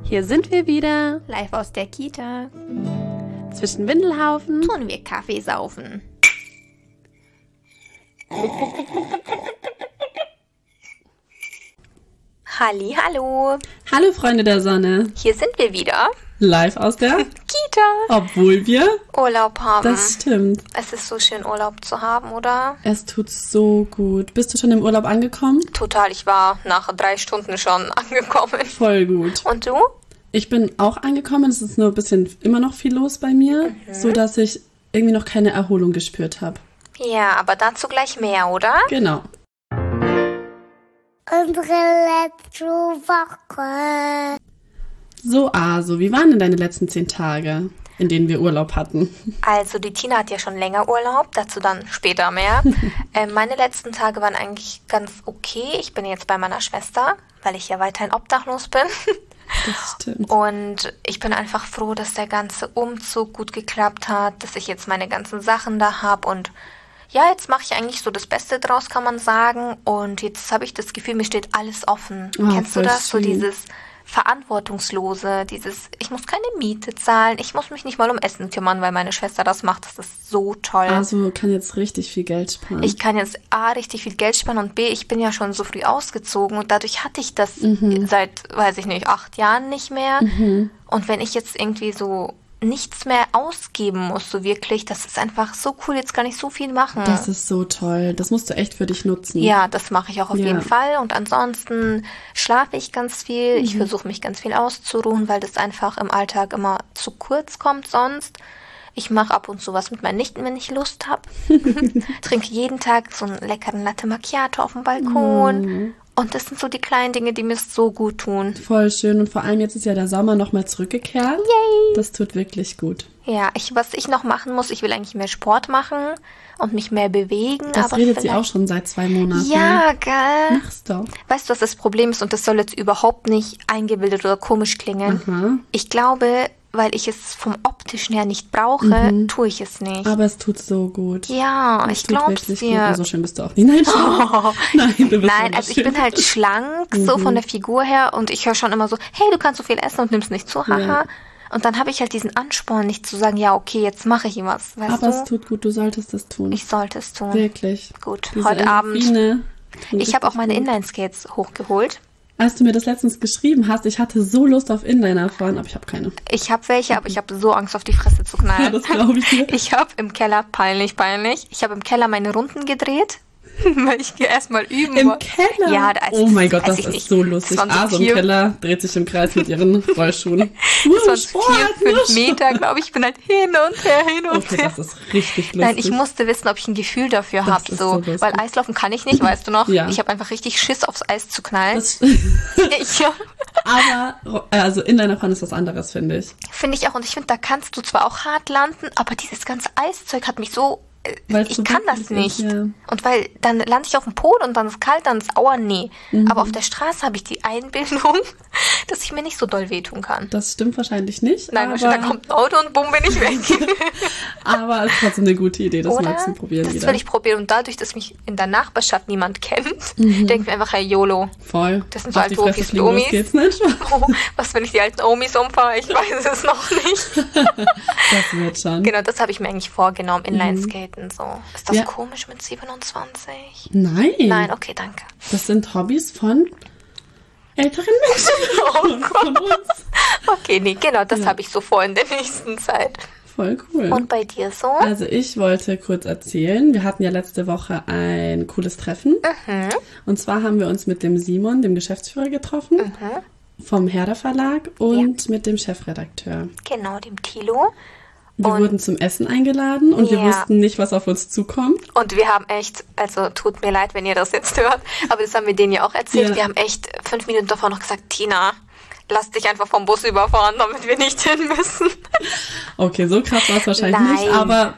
Hier sind wir wieder. Live aus der Kita. Zwischen Windelhaufen Tun wir Kaffee saufen. Hallo. Hallo Freunde der Sonne. Hier sind wir wieder. Live aus der Kita. Obwohl wir Urlaub haben. Das stimmt. Es ist so schön, Urlaub zu haben, oder? Es tut so gut. Bist du schon im Urlaub angekommen? Total, ich war nach 3 Stunden schon angekommen. Voll gut. Und du? Ich bin auch angekommen. Es ist nur ein bisschen immer noch viel los bei mir, so dass ich irgendwie noch keine Erholung gespürt habe. Ja, aber dazu gleich mehr, oder? Genau. Unsere letzte Woche. So, also, wie waren denn deine letzten 10 Tage, in denen wir Urlaub hatten? Also die Tina hat ja schon länger Urlaub, dazu dann später mehr. Meine letzten Tage waren eigentlich ganz okay. Ich bin jetzt bei meiner Schwester, weil ich ja weiterhin obdachlos bin. Das stimmt. Und ich bin einfach froh, dass der ganze Umzug gut geklappt hat, dass ich jetzt meine ganzen Sachen da habe und ja, jetzt mache ich eigentlich so das Beste draus, kann man sagen. Und jetzt habe ich das Gefühl, mir steht alles offen. Oh, Kennst du voll das? So schön. dieses Verantwortungslose, ich muss keine Miete zahlen, ich muss mich nicht mal um Essen kümmern, weil meine Schwester das macht. Das ist so toll. Also kann jetzt richtig viel Geld sparen. Ich kann jetzt A, richtig viel Geld sparen und B, ich bin ja schon so früh ausgezogen und dadurch hatte ich das seit, weiß ich nicht, 8 Jahren nicht mehr. Und wenn ich jetzt irgendwie so nichts mehr ausgeben muss, so wirklich, das ist einfach so cool, jetzt kann ich so viel machen. Das ist so toll. Das musst du echt für dich nutzen. Ja, das mache ich auch auf Ja. jeden Fall. Und ansonsten schlafe ich ganz viel. Ich versuche mich ganz viel auszuruhen, weil das einfach im Alltag immer zu kurz kommt sonst. Ich mache ab und zu was mit meinen Nichten, wenn ich Lust habe. Trinke jeden Tag so einen leckeren Latte Macchiato auf dem Balkon. Und das sind so die kleinen Dinge, die mir so gut tun. Voll schön. Und vor allem jetzt ist ja der Sommer nochmal zurückgekehrt. Yay! Das tut wirklich gut. Ja, was ich noch machen muss, ich will eigentlich mehr Sport machen und mich mehr bewegen. Das aber redet sie vielleicht auch schon seit 2 Monaten. Ja, gell? Mach's doch. Weißt du, was das Problem ist? Und das soll jetzt überhaupt nicht eingebildet oder komisch klingen. Aha. Ich glaube, weil ich es vom optischen her nicht brauche, tue ich es nicht. Aber es tut so gut. Ja, Es ich tut glaub's wirklich gut. dir. Und so schön bist du auch nicht. Nein, schon. Nein, du bist Nein, also ich bin halt schlank, so von der Figur her. Und ich höre schon immer so, hey, du kannst so viel essen und nimmst nicht zu, haha. Ja. Und dann habe ich halt diesen Ansporn, nicht zu sagen, ja, okay, jetzt mache ich was. Weißt Aber es du? tut gut, du solltest es tun. Ich sollte es tun. Wirklich. Gut, Diese heute Abend. Endorphine tun Ich habe auch richtig meine gut. Inline-Skates hochgeholt. Als du mir das letztens geschrieben hast, ich hatte so Lust auf Inliner fahren, aber ich habe keine. Ich habe welche, aber ich habe so Angst, auf die Fresse zu knallen. Ja, das glaube ich dir. Ich habe im Keller, peinlich, ich habe im Keller meine Runden gedreht, weil ich erstmal üben Im wollte. Keller? Ja, also oh mein Gott, weiß das ich ist nicht. so lustig. Das waren so Also im 4 Keller dreht sich im Kreis mit ihren Rollschuhen. Das waren 4-5 Meter, glaube ich. Ich bin halt hin und her. Okay, das ist richtig lustig. Nein, ich musste wissen, ob ich ein Gefühl dafür Das habe. ist So, so lustig. weil Eislaufen kann ich nicht, weißt du noch? Ja. Ich habe einfach richtig Schiss, aufs Eis zu knallen. Das, Ja, aber, also Inliner fahren ist was anderes, finde ich. finde ich auch. Und ich finde, da kannst du zwar auch hart landen, aber dieses ganze Eiszeug hat mich so... Weil's Ich so kann das wackelig ist, nicht. ja. Und weil dann lande ich auf dem Boden und dann ist es kalt, dann ist Aua, nee. Aber auf der Straße habe ich die Einbildung, dass ich mir nicht so doll wehtun kann. Das stimmt wahrscheinlich nicht. Nein, aber, da kommt ein Auto und bumm, bin ich weg. aber es ist trotzdem eine gute Idee, das mal zu probieren Das wieder. will ich probieren. Und dadurch, dass mich in der Nachbarschaft niemand kennt, denke ich mir einfach, hey, YOLO. Voll. Das sind so Auf die alte Fresse Opis fliegen, los Omis. geht's nicht. Oh, was, wenn ich die alten Omis umfahre? Ich weiß es noch nicht. Das wird schon. Genau, das habe ich mir eigentlich vorgenommen, Inlineskaten so. Ist das Ja. komisch mit 27? Nein. Nein, okay, danke. Das sind Hobbys von älteren Menschen. Oh Von uns. Okay, nee, genau, das Ja. habe ich so vor in der nächsten Zeit. Voll cool. Und bei dir so? Also ich wollte kurz erzählen, wir hatten ja letzte Woche ein cooles Treffen. Und zwar haben wir uns mit dem Simon, dem Geschäftsführer, getroffen, vom Herder Verlag und mit dem Chefredakteur. Genau, dem Tilo. Wir Und- wurden zum Essen eingeladen und wir Ja. wussten nicht, was auf uns zukommt. Und wir haben echt, also tut mir leid, wenn ihr das jetzt hört, aber das haben wir denen ja auch erzählt. Ja. Wir haben echt 5 Minuten davor noch gesagt, Tina, lass dich einfach vom Bus überfahren, damit wir nicht hin müssen. Okay, so krass war es wahrscheinlich Nein. nicht, aber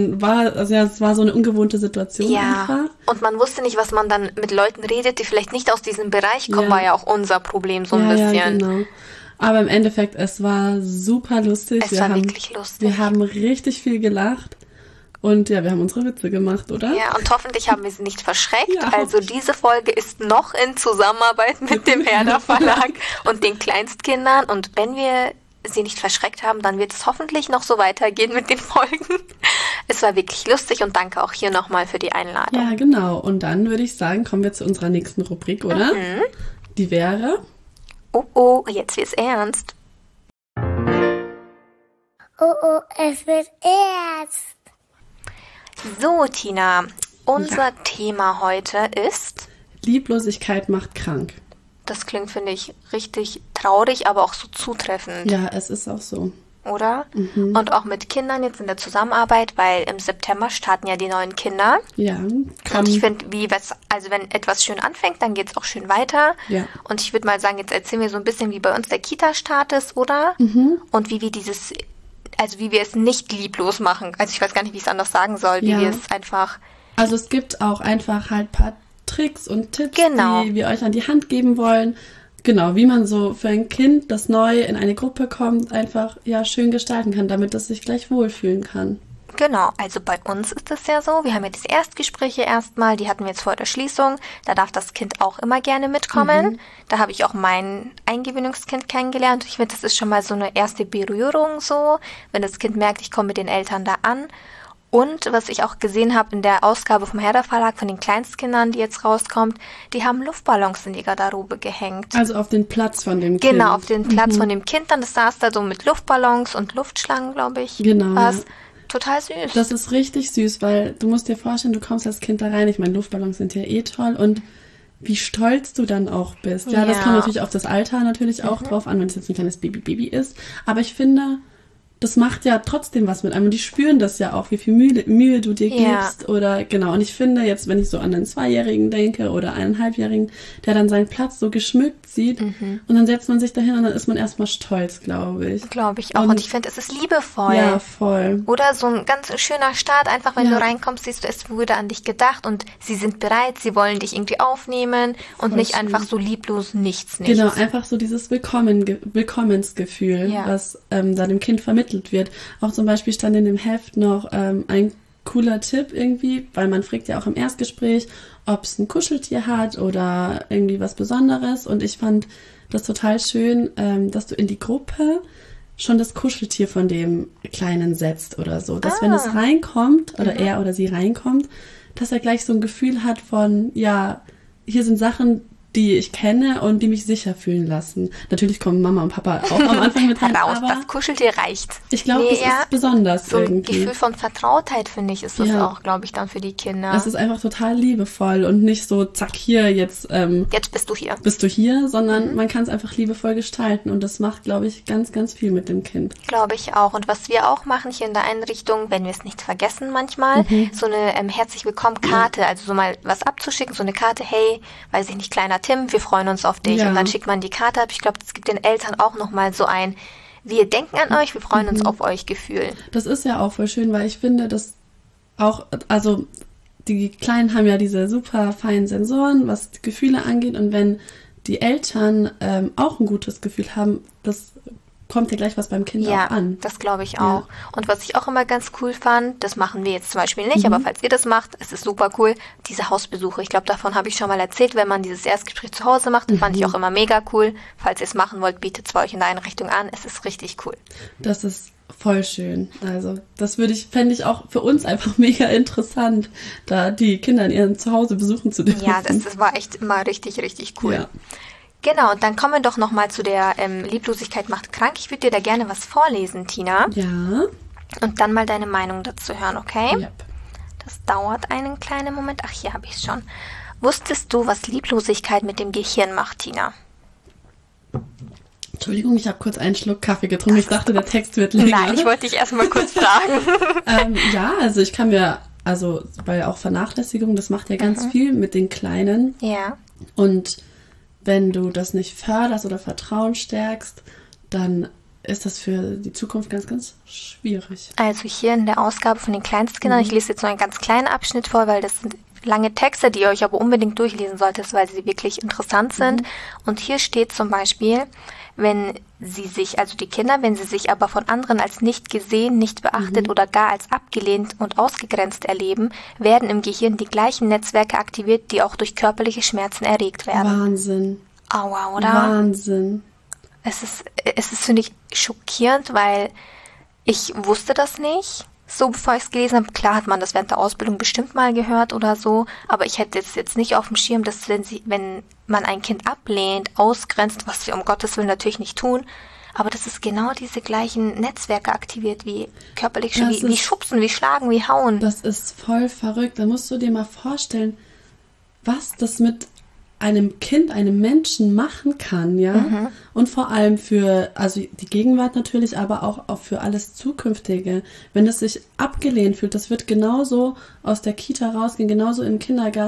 es war so eine ungewohnte Situation einfach. Und man wusste nicht, was man dann mit Leuten redet, die vielleicht nicht aus diesem Bereich kommen, Ja. war ja auch unser Problem so ein Ja, bisschen. genau. Aber im Endeffekt, es war super lustig. Es war wirklich lustig. Wir haben richtig viel gelacht. Und ja, wir haben unsere Witze gemacht, oder? Ja, und hoffentlich haben wir sie nicht verschreckt. Ja. Also diese Folge ist noch in Zusammenarbeit mit dem Herder Verlag und den Kleinstkindern. Und wenn wir sie nicht verschreckt haben, dann wird es hoffentlich noch so weitergehen mit den Folgen. Es war wirklich lustig und danke auch hier nochmal für die Einladung. Ja, genau. Und dann würde ich sagen, kommen wir zu unserer nächsten Rubrik, oder? Die wäre... Oh, jetzt wird's ernst. Oh, es wird ernst. So, Tina, unser Thema heute ist... Lieblosigkeit macht krank. Das klingt, finde ich, richtig traurig, aber auch so zutreffend. Ja, es ist auch so. Oder? Und auch mit Kindern jetzt in der Zusammenarbeit, weil im September starten ja die neuen Kinder. Ja. Und ich finde, wenn etwas schön anfängt, dann geht es auch schön weiter. Ja. Und ich würde mal sagen, jetzt erzählen wir so ein bisschen, wie bei uns der Kita-Start ist, oder? Und wie wir es nicht lieblos machen. Also ich weiß gar nicht, wie ich es anders sagen soll, wie wir es einfach... Also es gibt auch einfach halt ein paar Tricks und Tipps, Genau. die wir euch an die Hand geben wollen. Genau, wie man so für ein Kind, das neu in eine Gruppe kommt, einfach schön gestalten kann, damit es sich gleich wohlfühlen kann. Genau, also bei uns ist es ja so, wir haben ja diese Erstgespräche erstmal, die hatten wir jetzt vor der Schließung, da darf das Kind auch immer gerne mitkommen. Da habe ich auch mein Eingewöhnungskind kennengelernt. Ich finde, das ist schon mal so eine erste Berührung so, wenn das Kind merkt, ich komme mit den Eltern da an. Und was ich auch gesehen habe in der Ausgabe vom Herder Verlag von den Kleinstkindern, die jetzt rauskommt, die haben Luftballons in die Garderobe gehängt. Also auf den Platz von dem Kind. Genau, auf den Platz von dem Kind. Dann das saß da so mit Luftballons und Luftschlangen, glaube ich. Genau. Was total süß. Das ist richtig süß, weil du musst dir vorstellen, du kommst als Kind da rein. Ich meine, Luftballons sind ja toll und wie stolz du dann auch bist. Ja, das kommt natürlich auf das Alter natürlich auch drauf an, wenn es jetzt ein kleines Baby ist. Aber ich finde... Das macht ja trotzdem was mit einem und die spüren das ja auch, wie viel Mühe du dir gibst oder genau. Und ich finde jetzt, wenn ich so an einen 2-Jährigen denke oder einen 1,5-Jährigen, der dann seinen Platz so geschmückt sieht und dann setzt man sich dahin und dann ist man erstmal stolz, glaube ich. Glaube ich auch. Und ich finde, es ist liebevoll. Ja, voll. Oder so ein ganz schöner Start, einfach wenn du reinkommst, siehst du, es wurde an dich gedacht und sie sind bereit, sie wollen dich irgendwie aufnehmen und Voll nicht schön. einfach so lieblos nichts. Genau, einfach so dieses Willkommensgefühl, was da dem Kind vermittelt wird. Auch zum Beispiel stand in dem Heft noch ein cooler Tipp irgendwie, weil man fragt ja auch im Erstgespräch, ob es ein Kuscheltier hat oder irgendwie was Besonderes. Und ich fand das total schön, dass du in die Gruppe schon das Kuscheltier von dem Kleinen setzt oder so. Dass wenn es reinkommt oder er oder sie reinkommt, dass er gleich so ein Gefühl hat von, ja, hier sind Sachen, die ich kenne und die mich sicher fühlen lassen. Natürlich kommen Mama und Papa auch am Anfang mit rein, Raus, aber das Kuscheltier reicht. ich glaube, es ist besonders so ein irgendwie. Gefühl von Vertrautheit, finde ich, ist das auch, glaube ich, dann für die Kinder. Es ist einfach total liebevoll und nicht so, zack, hier, jetzt Jetzt bist du hier. Sondern man kann es einfach liebevoll gestalten und das macht, glaube ich, ganz, ganz viel mit dem Kind. Glaube ich auch. Und was wir auch machen hier in der Einrichtung, wenn wir es nicht vergessen manchmal, so eine herzlich willkommen Karte, also so mal was abzuschicken, so eine Karte, hey, weiß ich nicht, kleiner Tim, wir freuen uns auf dich. Ja. Und dann schickt man die Karte ab. Ich glaube, das gibt den Eltern auch nochmal so ein, wir denken an euch, wir freuen uns auf euch Gefühl. Das ist ja auch voll schön, weil ich finde, dass auch, also die Kleinen haben ja diese super feinen Sensoren, was die Gefühle angeht und wenn die Eltern auch ein gutes Gefühl haben, das kommt ja gleich was beim Kind auch an. Ja, das glaube ich auch. Und was ich auch immer ganz cool fand, das machen wir jetzt zum Beispiel nicht, aber falls ihr das macht, es ist super cool, diese Hausbesuche. Ich glaube, davon habe ich schon mal erzählt, wenn man dieses Erstgespräch zu Hause macht, das fand ich auch immer mega cool. Falls ihr es machen wollt, bietet es bei euch in der Einrichtung an. Es ist richtig cool. Das ist voll schön. Also das fände ich auch für uns einfach mega interessant, da die Kinder in ihrem Zuhause besuchen zu dürfen. Ja, das war echt immer richtig, richtig cool. Ja. Genau, und dann kommen wir doch nochmal zu der Lieblosigkeit macht krank. Ich würde dir da gerne was vorlesen, Tina. Ja. Und dann mal deine Meinung dazu hören, okay? Yep. Das dauert einen kleinen Moment. Ach, hier habe ich es schon. Wusstest du, was Lieblosigkeit mit dem Gehirn macht, Tina? Entschuldigung, ich habe kurz einen Schluck Kaffee getrunken. Ich dachte, der Text wird länger. Nein, ich wollte dich erstmal kurz fragen. Ja, also ich kann mir, weil auch Vernachlässigung, das macht ja ganz viel mit den Kleinen. Ja. Und wenn du das nicht förderst oder Vertrauen stärkst, dann ist das für die Zukunft ganz, ganz schwierig. Also hier in der Ausgabe von den Kleinstkindern, ich lese jetzt nur einen ganz kleinen Abschnitt vor, weil das sind lange Texte, die ihr euch aber unbedingt durchlesen solltet, weil sie wirklich interessant sind. Und hier steht zum Beispiel, wenn sie sich, also die Kinder, wenn sie sich aber von anderen als nicht gesehen, nicht beachtet oder gar als abgelehnt und ausgegrenzt erleben, werden im Gehirn die gleichen Netzwerke aktiviert, die auch durch körperliche Schmerzen erregt werden. Wahnsinn. Aua, oder? Wahnsinn. Es ist, finde ich, schockierend, weil ich wusste das nicht. So, bevor ich es gelesen habe, klar hat man das während der Ausbildung bestimmt mal gehört oder so, aber ich hätte es jetzt nicht auf dem Schirm, dass wenn man ein Kind ablehnt, ausgrenzt, was wir um Gottes Willen natürlich nicht tun, aber dass es genau diese gleichen Netzwerke aktiviert, wie körperlich, wie schubsen, wie schlagen, wie hauen. Das ist voll verrückt. Da musst du dir mal vorstellen, was das mit einem Kind, einem Menschen machen kann, ja. Und vor allem für, also die Gegenwart natürlich, aber auch für alles Zukünftige. Wenn es sich abgelehnt fühlt, das wird genauso aus der Kita rausgehen, genauso in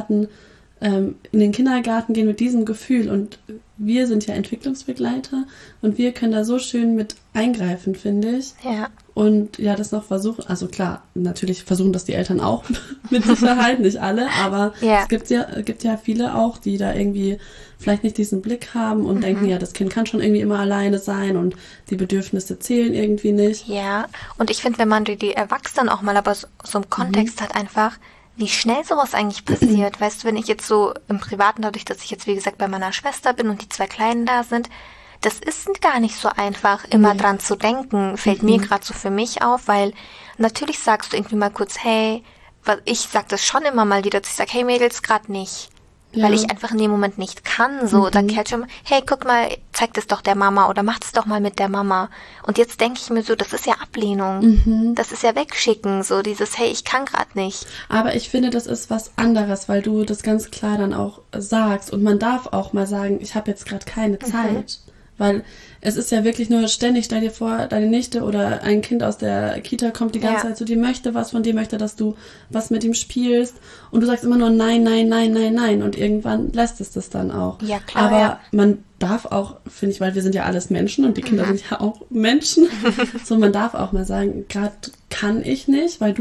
den Kindergarten gehen mit diesem Gefühl. Und wir sind ja Entwicklungsbegleiter und wir können da so schön mit eingreifen, finde ich. Ja. Und ja, das noch versuchen, also klar, natürlich versuchen das die Eltern auch mit Sicherheit, nicht alle, aber es gibt ja viele auch, die da irgendwie vielleicht nicht diesen Blick haben und denken, ja, das Kind kann schon irgendwie immer alleine sein und die Bedürfnisse zählen irgendwie nicht. Ja, und ich finde, wenn man die Erwachsenen auch mal aber so im Kontext hat, einfach, wie schnell sowas eigentlich passiert. Weißt du, wenn ich jetzt so im Privaten, dadurch, dass ich jetzt, wie gesagt, bei meiner Schwester bin und die 2 Kleinen da sind, das ist gar nicht so einfach, immer dran zu denken, fällt mir gerade so für mich auf, weil natürlich sagst du irgendwie mal kurz, hey, ich sag das schon immer mal wieder, dass ich sag, hey Mädels, gerade nicht. Ja. Weil ich einfach in dem Moment nicht kann, so, dann kehrt schon, hey, guck mal, zeig das doch der Mama oder mach das doch mal mit der Mama. Und jetzt denke ich mir so, das ist ja Ablehnung, das ist ja Wegschicken, so dieses, hey, ich kann gerade nicht. Aber ich finde, das ist was anderes, weil du das ganz klar dann auch sagst und man darf auch mal sagen, ich habe jetzt gerade keine Zeit. Weil es ist ja wirklich nur ständig, stell dir vor, deine Nichte oder ein Kind aus der Kita kommt die ganze Zeit zu dir, möchte was von dir, möchte, dass du was mit ihm spielst und du sagst immer nur nein, nein, nein, nein, nein und irgendwann lässt es das dann auch. Ja, klar. Aber man darf auch, finde ich, weil wir sind ja alles Menschen und die Kinder sind ja auch Menschen, so man darf auch mal sagen, gerade kann ich nicht, weil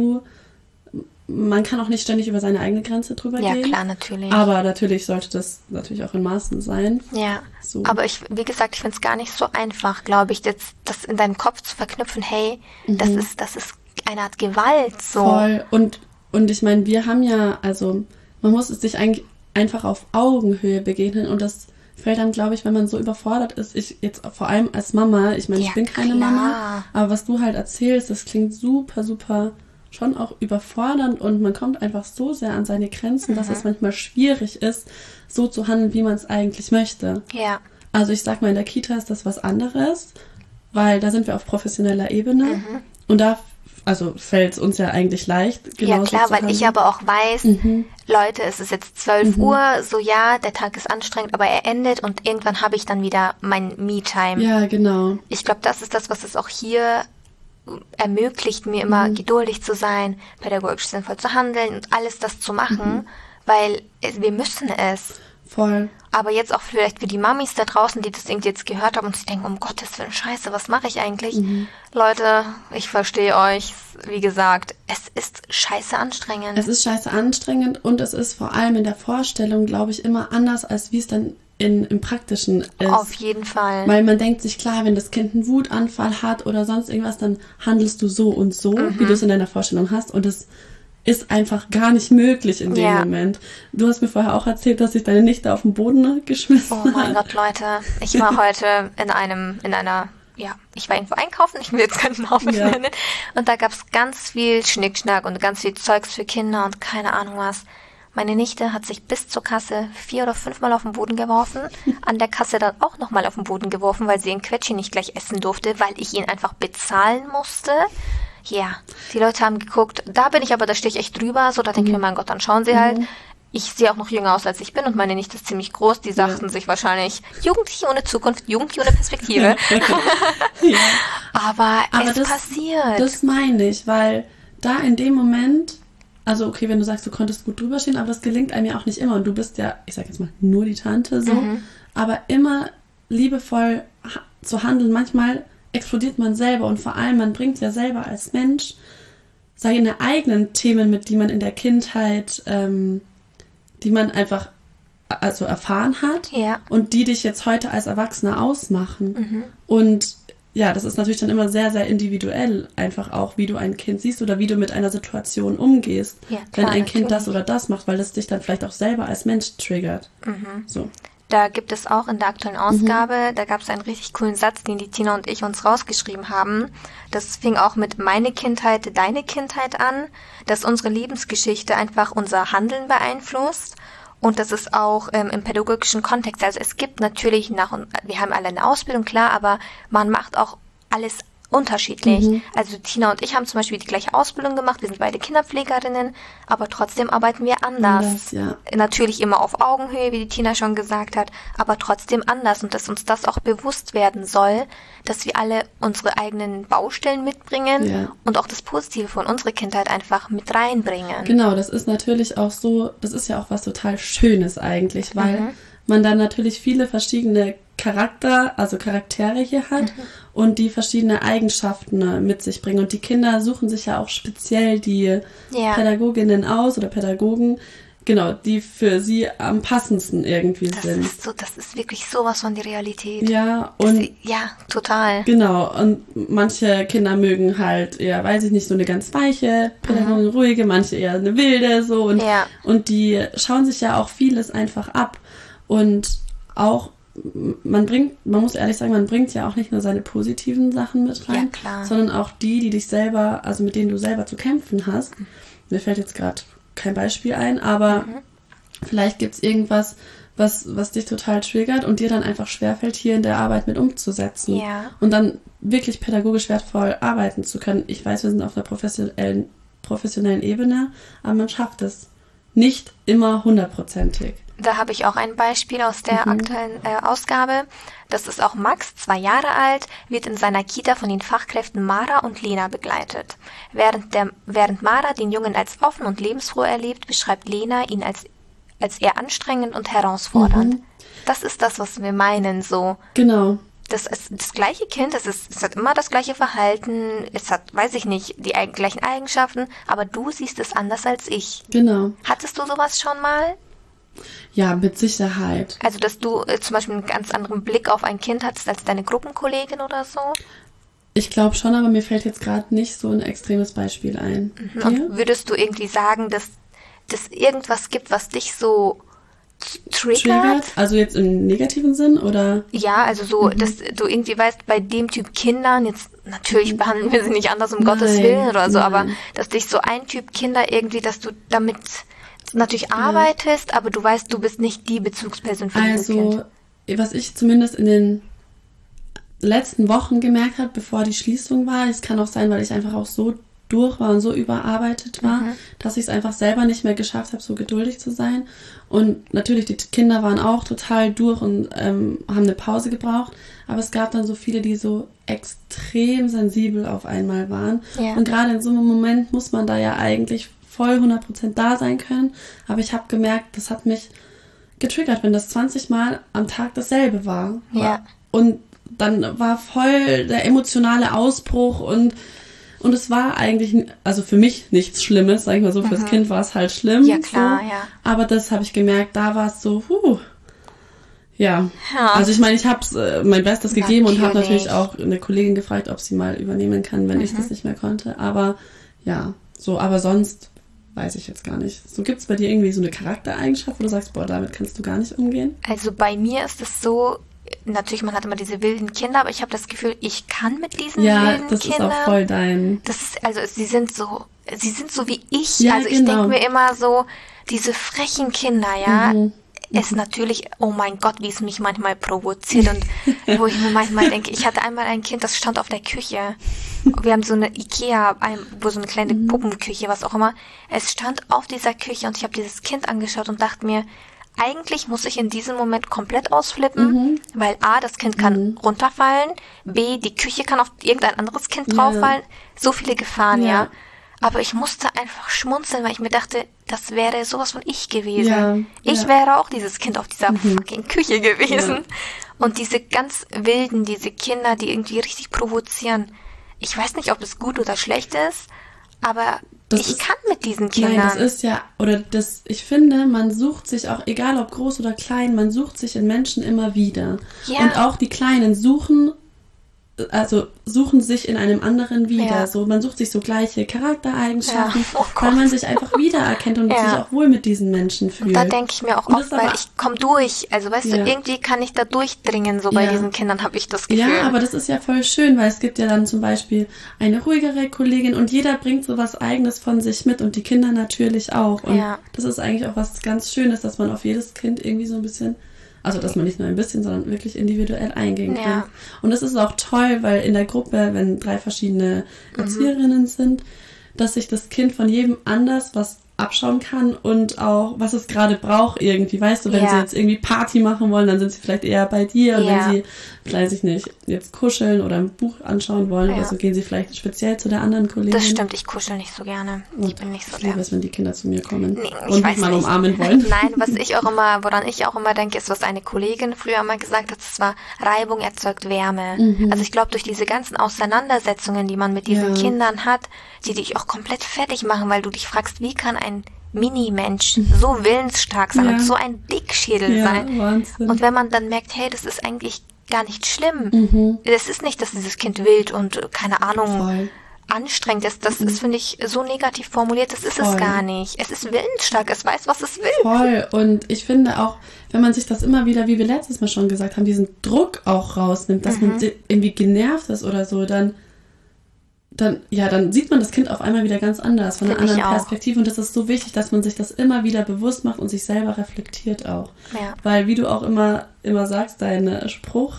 man kann auch nicht ständig über seine eigene Grenze drüber gehen. Ja, klar, natürlich. Aber natürlich sollte das natürlich auch in Maßen sein. Ja, so. Aber wie gesagt, ich finde es gar nicht so einfach, glaube ich, das in deinem Kopf zu verknüpfen, hey, das ist eine Art Gewalt, so. Voll. Und ich meine, wir haben ja, also man muss es sich eigentlich einfach auf Augenhöhe begegnen und das fällt dann, glaube ich, wenn man so überfordert ist, ich jetzt vor allem als Mama, ich meine, ich bin keine Mama, aber was du halt erzählst, das klingt super, super schon auch überfordernd und man kommt einfach so sehr an seine Grenzen, dass es manchmal schwierig ist, so zu handeln, wie man es eigentlich möchte. Ja. Also ich sag mal, in der Kita ist das was anderes, weil da sind wir auf professioneller Ebene und da fällt es uns ja eigentlich leicht. Ja klar, weil ich aber auch weiß, Leute, es ist jetzt 12 Uhr, so ja, der Tag ist anstrengend, aber er endet und irgendwann habe ich dann wieder mein Me-Time. Ja, genau. Ich glaube, das ist das, was es auch hier ermöglicht, mir immer geduldig zu sein, pädagogisch sinnvoll zu handeln und alles das zu machen, weil wir müssen es. Voll. Aber jetzt auch vielleicht für die Mamis da draußen, die das irgendwie jetzt gehört haben und sich denken, um Gottes Willen, Scheiße, was mache ich eigentlich? Leute, ich verstehe euch. Wie gesagt, es ist scheiße anstrengend. Es ist scheiße anstrengend und es ist vor allem in der Vorstellung, glaube ich, immer anders, als wie es dann im Praktischen ist. Auf jeden Fall. Weil man denkt sich, klar, wenn das Kind einen Wutanfall hat oder sonst irgendwas, dann handelst du so und so, wie du es in deiner Vorstellung hast. Und es ist einfach gar nicht möglich in dem Moment. Du hast mir vorher auch erzählt, dass sich deine Nichte auf den Boden geschmissen hat. Oh mein Gott, Leute. Ich war heute ich war irgendwo einkaufen, ich will jetzt keinen Namen nennen. Und da gab es ganz viel Schnickschnack und ganz viel Zeugs für Kinder und keine Ahnung was. Meine Nichte hat sich bis zur Kasse 4 oder 5 Mal auf den Boden geworfen, an der Kasse dann auch nochmal auf den Boden geworfen, weil sie ihren Quetschi nicht gleich essen durfte, weil ich ihn einfach bezahlen musste. Ja, die Leute haben geguckt, da stehe ich echt drüber, so da denke ich mir, mein Gott, dann schauen sie halt. Ich sehe auch noch jünger aus, als ich bin und meine Nichte ist ziemlich groß, die sagten sich wahrscheinlich, Jugendliche ohne Zukunft, Jugendliche ohne Perspektive. Aber es passiert. Das meine ich, weil da in dem Moment, also okay, wenn du sagst, du konntest gut drüber stehen, aber das gelingt einem ja auch nicht immer. Und du bist ja, ich sag jetzt mal, nur die Tante so. Aber immer liebevoll zu handeln. Manchmal explodiert man selber und vor allem, man bringt ja selber als Mensch seine eigenen Themen mit, die man in der Kindheit, die man einfach also erfahren hat Ja. und die dich jetzt heute als Erwachsener ausmachen. Und ja, das ist natürlich dann immer sehr, sehr individuell, einfach auch, wie du ein Kind siehst oder wie du mit einer Situation umgehst, Ja, wenn klar, ein Kind das natürlich. oder das macht, weil das dich dann vielleicht auch selber als Mensch triggert. So. Da gibt es auch in der aktuellen Ausgabe, da gab es einen richtig coolen Satz, den die Tina und ich uns rausgeschrieben haben. Das fing auch mit meine Kindheit, deine Kindheit an, dass unsere Lebensgeschichte einfach unser Handeln beeinflusst. Und das ist auch im pädagogischen Kontext. Also es gibt natürlich wir haben alle eine Ausbildung, klar, aber man macht auch alles unterschiedlich. Also Tina und ich haben zum Beispiel die gleiche Ausbildung gemacht. Wir sind beide Kinderpflegerinnen, aber trotzdem arbeiten wir anders. Ja. Natürlich immer auf Augenhöhe, wie die Tina schon gesagt hat, aber trotzdem anders. Und dass uns das auch bewusst werden soll, dass wir alle unsere eigenen Baustellen mitbringen Ja. und auch das Positive von unserer Kindheit einfach mit reinbringen. Genau, das ist natürlich auch so, das ist ja auch was total Schönes eigentlich, weil man dann natürlich viele verschiedene Charaktere hier hat und die verschiedene Eigenschaften mit sich bringen. Und die Kinder suchen sich ja auch speziell die Ja. Pädagoginnen aus oder Pädagogen, genau, die für sie am passendsten irgendwie Das sind. ist so, das ist wirklich sowas von die Realität. Ja, und Ja, total. genau, und manche Kinder mögen halt eher, weiß ich nicht, so eine ganz weiche Pädagogin, ruhige, manche eher eine wilde, so. Und, Ja. und die schauen sich ja auch vieles einfach ab. Und auch, man muss ehrlich sagen, man bringt ja auch nicht nur seine positiven Sachen mit rein, Ja, klar. sondern auch die dich selber, also mit denen du selber zu kämpfen hast. Mir fällt jetzt gerade kein Beispiel ein, aber vielleicht gibt es irgendwas, was dich total triggert und dir dann einfach schwerfällt, hier in der Arbeit mit umzusetzen. Ja. Und dann wirklich pädagogisch wertvoll arbeiten zu können. Ich weiß, wir sind auf einer professionellen Ebene, aber man schafft es nicht immer 100%ig. Da habe ich auch ein Beispiel aus der aktuellen Ausgabe. Das ist auch Max, 2 Jahre alt, wird in seiner Kita von den Fachkräften Mara und Lena begleitet. Während Mara den Jungen als offen und lebensfroh erlebt, beschreibt Lena ihn als eher anstrengend und herausfordernd. Das ist das, was wir meinen, so. Genau. Das ist das gleiche Kind, es hat immer das gleiche Verhalten, es hat, weiß ich nicht, die gleichen Eigenschaften, aber du siehst es anders als ich. Genau. Hattest du sowas schon mal? Ja, mit Sicherheit. Also, dass du zum Beispiel einen ganz anderen Blick auf ein Kind hattest als deine Gruppenkollegin oder so? Ich glaube schon, aber mir fällt jetzt gerade nicht so ein extremes Beispiel ein. Dir? Und würdest du irgendwie sagen, dass es irgendwas gibt, was dich so triggert? Also jetzt im negativen Sinn oder? Ja, also so, dass du irgendwie weißt, bei dem Typ Kindern, jetzt natürlich behandeln wir sie nicht anders, um Gottes Willen oder so, aber dass dich so ein Typ Kinder irgendwie, dass du damit natürlich arbeitest, aber du weißt, du bist nicht die Bezugsperson für dieses Kind. Also, was ich zumindest in den letzten Wochen gemerkt habe, bevor die Schließung war, es kann auch sein, weil ich einfach auch so durch war und so überarbeitet war, dass ich es einfach selber nicht mehr geschafft habe, so geduldig zu sein. Und natürlich, die Kinder waren auch total durch und haben eine Pause gebraucht. Aber es gab dann so viele, die so extrem sensibel auf einmal waren. Ja. Und gerade in so einem Moment muss man da ja eigentlich voll 100% da sein können. Aber ich habe gemerkt, das hat mich getriggert, wenn das 20 Mal am Tag dasselbe war. Ja. Und dann war voll der emotionale Ausbruch und es war eigentlich, also für mich nichts Schlimmes, sag ich mal so, fürs Kind war es halt schlimm. Ja, klar, so. ja. Aber das habe ich gemerkt, da war es so, ja. Also ich meine, ich habe mein Bestes gegeben und habe natürlich auch eine Kollegin gefragt, ob sie mal übernehmen kann, wenn ich das nicht mehr konnte. Aber ja, so, aber sonst weiß ich jetzt gar nicht. So, gibt es bei dir irgendwie so eine Charaktereigenschaft, wo du sagst, boah, damit kannst du gar nicht umgehen? Also bei mir ist es so, natürlich, man hat immer diese wilden Kinder, aber ich habe das Gefühl, ich kann mit diesen wilden Kindern. Ja, das ist auch voll dein... Das ist, also sie sind so wie ich. Ja, also ich denke mir immer so, diese frechen Kinder, ja, es natürlich, oh mein Gott, wie es mich manchmal provoziert und wo ich mir manchmal denke, ich hatte einmal ein Kind, das stand auf der Küche. Wir haben so eine Ikea, wo so eine kleine Puppenküche, was auch immer. Es stand auf dieser Küche und ich habe dieses Kind angeschaut und dachte mir, eigentlich muss ich in diesem Moment komplett ausflippen, weil A, das Kind kann runterfallen, B, die Küche kann auf irgendein anderes Kind drauffallen. So viele Gefahren, ja. Aber ich musste einfach schmunzeln, weil ich mir dachte, das wäre sowas von ich gewesen. Ja, ich wäre auch dieses Kind auf dieser fucking Küche gewesen. Ja. Und diese ganz wilden, diese Kinder, die irgendwie richtig provozieren. Ich weiß nicht, ob das gut oder schlecht ist, aber ich kann mit diesen Kindern. Nein, das ist ja, ich finde, man sucht sich auch, egal ob groß oder klein, man sucht sich in Menschen immer wieder. Ja. Und auch die Kleinen suchen sich in einem anderen wieder. Ja. So, man sucht sich so gleiche Charaktereigenschaften, weil man sich einfach wiedererkennt und sich auch wohl mit diesen Menschen fühlt. Und da denke ich mir auch oft, weil ich komme durch. Also weißt du, irgendwie kann ich da durchdringen, so bei diesen Kindern habe ich das Gefühl. Ja, aber das ist ja voll schön, weil es gibt ja dann zum Beispiel eine ruhigere Kollegin und jeder bringt so was Eigenes von sich mit und die Kinder natürlich auch. Und das ist eigentlich auch was ganz Schönes, dass man auf jedes Kind irgendwie so ein bisschen, also dass man nicht nur ein bisschen, sondern wirklich individuell eingehen kann. Ja. Und das ist auch toll, weil in der Gruppe, wenn 3 verschiedene Erzieherinnen sind, dass sich das Kind von jedem anders was abschauen kann und auch, was es gerade braucht irgendwie. Weißt du, wenn sie jetzt irgendwie Party machen wollen, dann sind sie vielleicht eher bei dir. Und wenn sie, weiß ich nicht, jetzt kuscheln oder ein Buch anschauen wollen oder so, gehen sie vielleicht speziell zu der anderen Kollegin. Das stimmt, ich kuschel nicht so gerne. Ich bin nicht so der. Ich liebe es, wenn die Kinder zu mir kommen und mich mal umarmen wollen. Nein, woran ich auch immer denke, ist, was eine Kollegin früher mal gesagt hat, es war, Reibung erzeugt Wärme. Also ich glaube, durch diese ganzen Auseinandersetzungen, die man mit diesen Kindern hat, die dich auch komplett fertig machen, weil du dich fragst, wie kann ein Mini-Mensch so willensstark sein und so ein Dickschädel sein. Wahnsinn. Und wenn man dann merkt, hey, das ist eigentlich gar nicht schlimm. Es ist nicht, dass dieses Kind wild und, keine Ahnung, anstrengend ist. Das ist, finde ich, so negativ formuliert. Das ist es gar nicht. Es ist willensstark. Es weiß, was es will. Voll. Und ich finde auch, wenn man sich das immer wieder, wie wir letztes Mal schon gesagt haben, diesen Druck auch rausnimmt, dass man irgendwie genervt ist oder so, dann sieht man das Kind auf einmal wieder ganz anders, von einer anderen Perspektive. Und das ist so wichtig, dass man sich das immer wieder bewusst macht und sich selber reflektiert auch. Ja. Weil, wie du auch immer sagst, dein Spruch,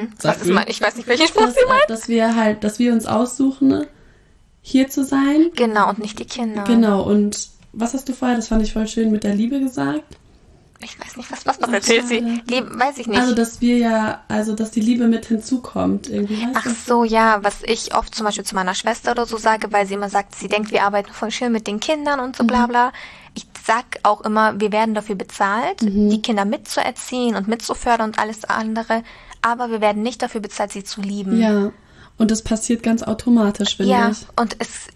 ich weiß nicht, welchen Spruch sie meint. Dass wir uns aussuchen, hier zu sein. Genau, und nicht die Kinder. Genau, und was hast du vorher, das fand ich voll schön, mit der Liebe gesagt? Ich weiß nicht, was erzählt sie? Liebe, weiß ich nicht. Also, dass die Liebe mit hinzukommt. Irgendwie, Ach so, ja, was ich oft zum Beispiel zu meiner Schwester oder so sage, weil sie immer sagt, sie denkt, wir arbeiten voll schön mit den Kindern und so bla bla. Ich sag auch immer, wir werden dafür bezahlt, die Kinder mitzuerziehen und mitzufördern und alles andere, aber wir werden nicht dafür bezahlt, sie zu lieben. Ja, und das passiert ganz automatisch, finde ich. Ja, und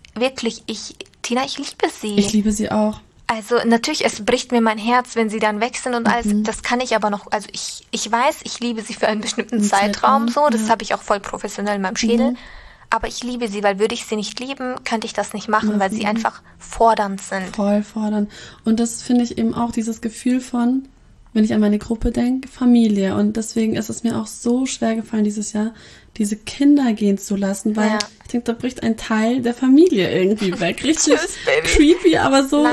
Tina, ich liebe sie. Ich liebe sie auch. Also natürlich, es bricht mir mein Herz, wenn sie dann weg sind und alles, das kann ich aber noch, also ich weiß, ich liebe sie für einen bestimmten Zeitraum so, das habe ich auch voll professionell in meinem Schädel, aber ich liebe sie, weil würde ich sie nicht lieben, könnte ich das nicht machen, weil sie einfach fordernd sind. Voll fordernd. Und das finde ich eben auch dieses Gefühl von, wenn ich an meine Gruppe denke, Familie. Und deswegen ist es mir auch so schwer gefallen dieses Jahr, diese Kinder gehen zu lassen, weil ich denke, da bricht ein Teil der Familie irgendwie weg. Richtig creepy, aber so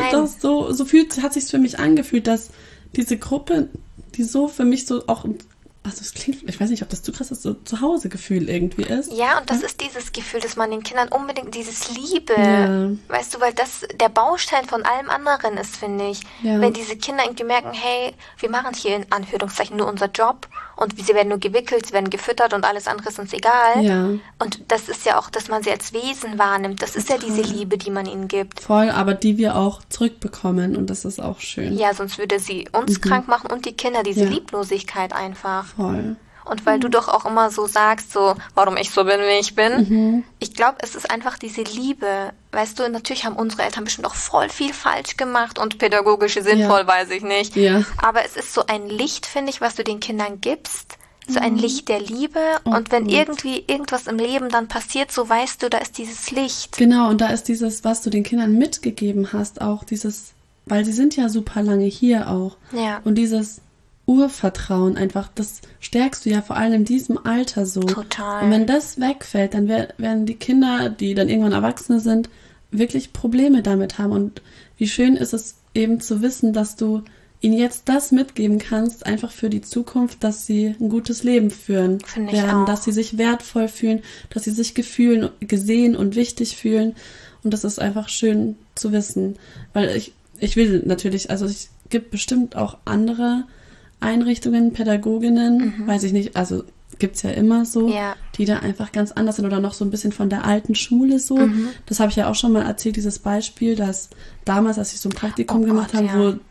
hat sich's für mich angefühlt, dass diese Gruppe, die so für mich so auch, also es klingt, ich weiß nicht, ob das zu krass ist, so Zuhausegefühl irgendwie ist. Ja, und das ist dieses Gefühl, dass man den Kindern unbedingt dieses Liebe, weißt du, weil das der Baustein von allem anderen ist, finde ich. Ja. Wenn diese Kinder irgendwie merken, hey, wir machen hier in Anführungszeichen nur unser Job und sie werden nur gewickelt, sie werden gefüttert und alles andere ist uns egal. Ja. Und das ist ja auch, dass man sie als Wesen wahrnimmt. Das ist ja diese Liebe, die man ihnen gibt. Voll, aber die wir auch zurückbekommen und das ist auch schön. Ja, sonst würde sie uns krank machen und die Kinder, diese Lieblosigkeit einfach. Voll. Und weil du doch auch immer so sagst, so, warum ich so bin, wie ich bin. Ich glaube, es ist einfach diese Liebe. Weißt du, natürlich haben unsere Eltern bestimmt auch voll viel falsch gemacht und pädagogisch sinnvoll, weiß ich nicht. Ja. Aber es ist so ein Licht, finde ich, was du den Kindern gibst. So ein Licht der Liebe. Und wenn irgendwie irgendwas im Leben dann passiert, so weißt du, da ist dieses Licht. Genau, und da ist dieses, was du den Kindern mitgegeben hast, auch dieses, weil sie sind ja super lange hier auch. Ja. Und dieses Urvertrauen einfach, das stärkst du ja vor allem in diesem Alter so. Total. Und wenn das wegfällt, dann werden die Kinder, die dann irgendwann Erwachsene sind, wirklich Probleme damit haben. Und wie schön ist es eben zu wissen, dass du ihnen jetzt das mitgeben kannst, einfach für die Zukunft, dass sie ein gutes Leben führen werden, dass sie sich wertvoll fühlen, dass sie sich gesehen und wichtig fühlen. Und das ist einfach schön zu wissen. Weil ich will natürlich, also es gibt bestimmt auch andere Einrichtungen, Pädagoginnen, weiß ich nicht, also gibt's ja immer so, die da einfach ganz anders sind oder noch so ein bisschen von der alten Schule so. Das habe ich ja auch schon mal erzählt, dieses Beispiel, dass damals, als ich so ein Praktikum gemacht habe, wo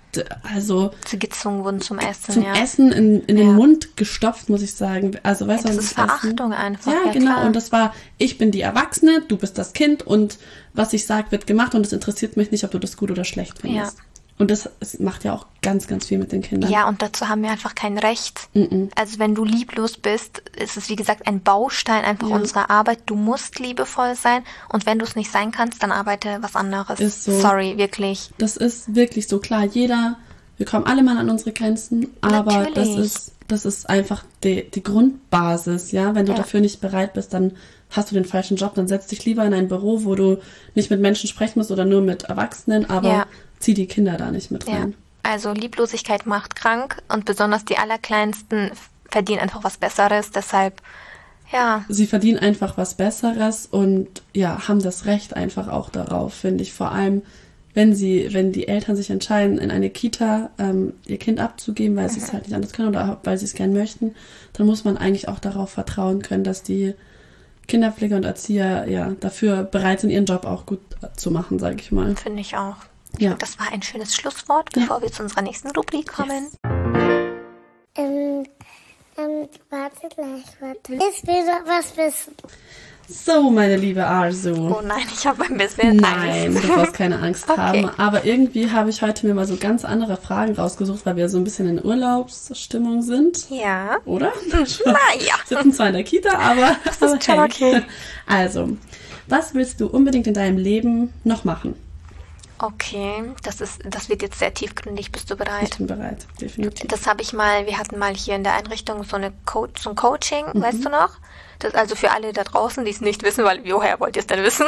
also sie gezwungen wurden zum Essen, zum Essen in den Mund gestopft, muss ich sagen. Also weißt du, das ist Verachtung einfach. Ja, genau. Klar. Und das war, ich bin die Erwachsene, du bist das Kind und was ich sage, wird gemacht und es interessiert mich nicht, ob du das gut oder schlecht findest. Ja. Und das macht ja auch ganz, ganz viel mit den Kindern. Ja, und dazu haben wir einfach kein Recht. Also wenn du lieblos bist, ist es wie gesagt ein Baustein einfach unserer Arbeit. Du musst liebevoll sein und wenn du es nicht sein kannst, dann arbeite was anderes. Ist so. Sorry, wirklich. Das ist wirklich so klar. Wir kommen alle mal an unsere Grenzen, aber das ist einfach die Grundbasis, ja. Wenn du dafür nicht bereit bist, dann hast du den falschen Job, dann setz dich lieber in ein Büro, wo du nicht mit Menschen sprechen musst oder nur mit Erwachsenen, aber zieh die Kinder da nicht mit rein. Also Lieblosigkeit macht krank und besonders die Allerkleinsten verdienen einfach was Besseres, deshalb, Sie verdienen einfach was Besseres und haben das Recht einfach auch darauf, finde ich. Vor allem, wenn die Eltern sich entscheiden, in eine Kita ihr Kind abzugeben, weil sie es halt nicht anders können oder weil sie es gern möchten, dann muss man eigentlich auch darauf vertrauen können, dass die Kinderpfleger und Erzieher dafür bereit sind, ihren Job auch gut zu machen, sage ich mal. Finde ich auch. Ja. Das war ein schönes Schlusswort, bevor wir zu unserer nächsten Rubrik kommen. Warte gleich. Ich will doch was wissen. So, meine liebe Arzu. Oh nein, ich habe ein bisschen Angst. Nein, du brauchst keine Angst haben. Aber irgendwie habe ich heute mir mal so ganz andere Fragen rausgesucht, weil wir so ein bisschen in Urlaubsstimmung sind. Ja. Oder? Naja. Sitzen zwar in der Kita, aber das ist schon okay. Also, was willst du unbedingt in deinem Leben noch machen? Okay, das wird jetzt sehr tiefgründig. Bist du bereit? Ich bin bereit, definitiv. Wir hatten mal hier in der Einrichtung so ein Coaching, weißt du noch? Das also für alle da draußen, die es nicht wissen, weil woher wollt ihr es denn wissen?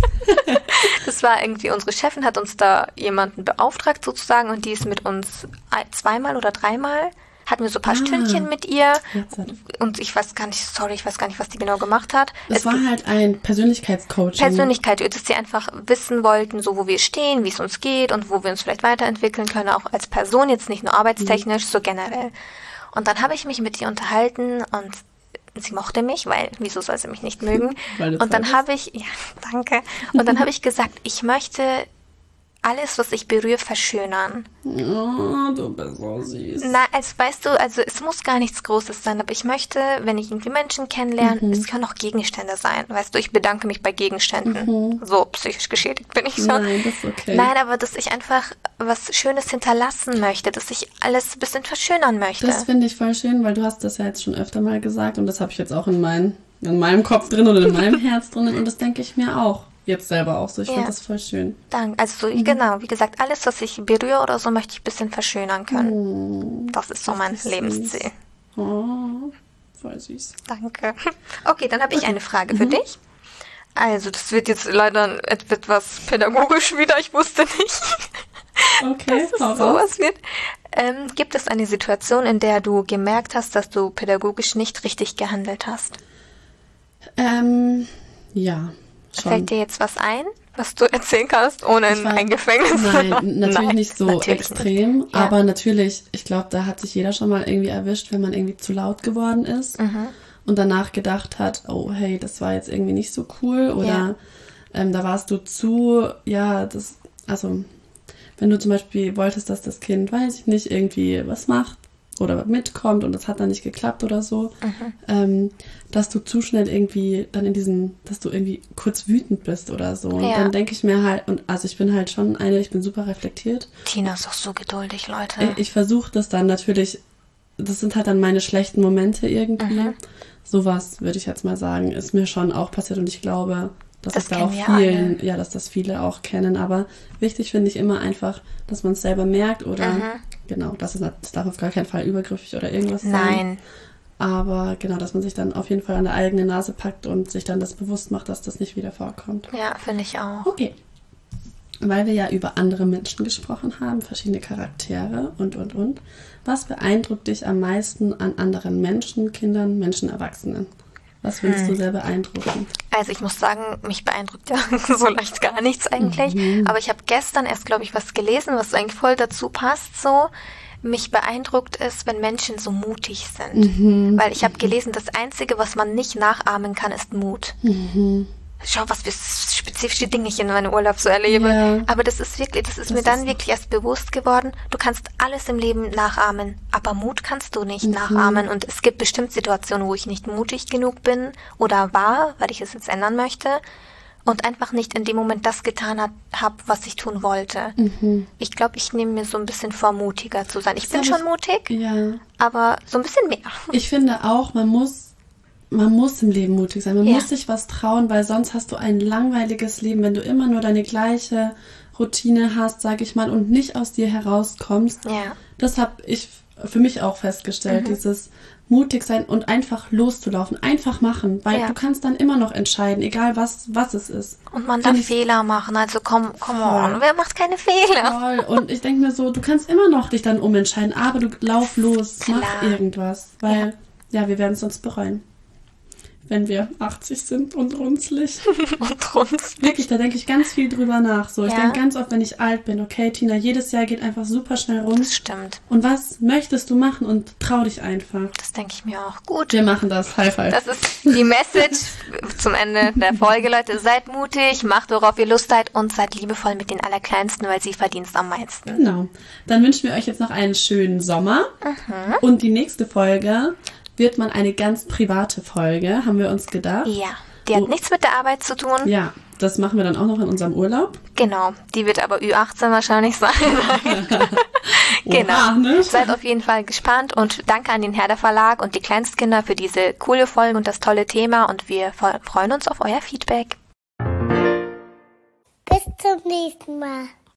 Das war irgendwie, unsere Chefin hat uns da jemanden beauftragt sozusagen und die ist mit uns 2-mal oder 3-mal hatten wir so ein paar Stündchen mit ihr und ich weiß gar nicht, was die genau gemacht hat. Es war halt ein Persönlichkeitscoaching. Dass sie einfach wissen wollten, so wo wir stehen, wie es uns geht und wo wir uns vielleicht weiterentwickeln können, auch als Person, jetzt nicht nur arbeitstechnisch, so generell. Und dann habe ich mich mit ihr unterhalten und sie mochte mich, weil wieso soll sie mich nicht mögen? Und dann habe ich, danke, und dann habe ich gesagt, ich möchte alles, was ich berühre, verschönern. Oh, du bist so süß. Na, weißt du, es muss gar nichts Großes sein, aber ich möchte, wenn ich irgendwie Menschen kennenlerne, es können auch Gegenstände sein. Weißt du, ich bedanke mich bei Gegenständen. So psychisch geschädigt bin ich schon. Nein, das ist okay. Nein, aber dass ich einfach was Schönes hinterlassen möchte, dass ich alles ein bisschen verschönern möchte. Das finde ich voll schön, weil du hast das ja jetzt schon öfter mal gesagt und das habe ich jetzt auch in meinem Kopf drin oder in meinem Herz drin und das denke ich mir auch. Jetzt selber auch so. Ich finde das voll schön. Danke. Also genau, wie gesagt, alles, was ich berühre oder so, möchte ich ein bisschen verschönern können. Das ist so mein Lebensziel. Oh, voll süß. Danke. Okay, dann habe ich eine Frage für dich. Also, das wird jetzt leider etwas pädagogisch wieder. Ich wusste nicht, dass es sowas wird. Gibt es eine Situation, in der du gemerkt hast, dass du pädagogisch nicht richtig gehandelt hast? Ja. Schon. Fällt dir jetzt was ein, was du erzählen kannst, ohne ein Gefängnis? Nein, natürlich nicht so extrem, nicht. Aber natürlich, ich glaube, da hat sich jeder schon mal irgendwie erwischt, wenn man irgendwie zu laut geworden ist und danach gedacht hat, oh hey, das war jetzt irgendwie nicht so cool oder da warst du wenn du zum Beispiel wolltest, dass das Kind, weiß ich nicht, irgendwie was macht, oder mitkommt und das hat dann nicht geklappt oder so, dass du zu schnell irgendwie dann dass du irgendwie kurz wütend bist oder so. Und dann denke ich mir halt, ich bin halt schon ich bin super reflektiert. Tina ist auch so geduldig, Leute. Ich versuche das dann natürlich, das sind halt dann meine schlechten Momente irgendwie. Sowas, würde ich jetzt mal sagen, ist mir schon auch passiert und ich glaube, dass das viele auch kennen, aber wichtig finde ich immer einfach, dass man es selber merkt oder das darf auf gar keinen Fall übergriffig oder irgendwas sein. Nein. Aber genau, dass man sich dann auf jeden Fall an der eigenen Nase packt und sich dann das bewusst macht, dass das nicht wieder vorkommt. Ja, finde ich auch. Okay. Weil wir ja über andere Menschen gesprochen haben, verschiedene Charaktere und. Was beeindruckt dich am meisten an anderen Menschen, Kindern, Menschen, Erwachsenen? Was findest du sehr beeindruckend? Also ich muss sagen, mich beeindruckt ja so leicht gar nichts eigentlich. Aber ich habe gestern erst, glaube ich, was gelesen, was eigentlich voll dazu passt so. Mich beeindruckt es, wenn Menschen so mutig sind. Weil ich habe gelesen, das Einzige, was man nicht nachahmen kann, ist Mut. Schau, was für spezifische Dingechen in meinem Urlaub so erlebe. Ja. Aber das ist mir dann wirklich erst bewusst geworden, du kannst alles im Leben nachahmen, aber Mut kannst du nicht nachahmen. Und es gibt bestimmt Situationen, wo ich nicht mutig genug bin oder war, weil ich es jetzt ändern möchte und einfach nicht in dem Moment das getan habe, was ich tun wollte. Ich glaube, ich nehme mir so ein bisschen vor, mutiger zu sein. Ich bin schon mutig, aber so ein bisschen mehr. Ich finde auch, man muss im Leben mutig sein. Man muss sich was trauen, weil sonst hast du ein langweiliges Leben, wenn du immer nur deine gleiche Routine hast, sage ich mal, und nicht aus dir herauskommst. Ja. Das habe ich für mich auch festgestellt, dieses mutig sein und einfach loszulaufen, einfach machen, weil du kannst dann immer noch entscheiden, egal was es ist. Und man darf Fehler machen, also come on, wer macht keine Fehler? Voll. Und ich denke mir so, du kannst immer noch dich dann umentscheiden, aber du lauf los, mach irgendwas, weil wir werden es sonst bereuen. Wenn wir 80 sind und runzlig. Wirklich, da denke ich ganz viel drüber nach. So, ich denke ganz oft, wenn ich alt bin, okay, Tina, jedes Jahr geht einfach super schnell rum. Das stimmt. Und was möchtest du machen? Und trau dich einfach. Das denke ich mir auch. Gut. Wir machen das. High five. Das ist die Message zum Ende der Folge, Leute. Seid mutig, macht, worauf ihr Lust seid und seid liebevoll mit den Allerkleinsten, weil sie verdienen es am meisten. Genau. Dann wünschen wir euch jetzt noch einen schönen Sommer. Und die nächste Folge wird mal eine ganz private Folge, haben wir uns gedacht. Ja, die hat nichts mit der Arbeit zu tun. Ja, das machen wir dann auch noch in unserem Urlaub. Genau, die wird aber Ü18 wahrscheinlich sein. Genau, Oha, ne? Seid auf jeden Fall gespannt und danke an den Herder Verlag und die Kleinstkinder für diese coole Folge und das tolle Thema und wir freuen uns auf euer Feedback. Bis zum nächsten Mal.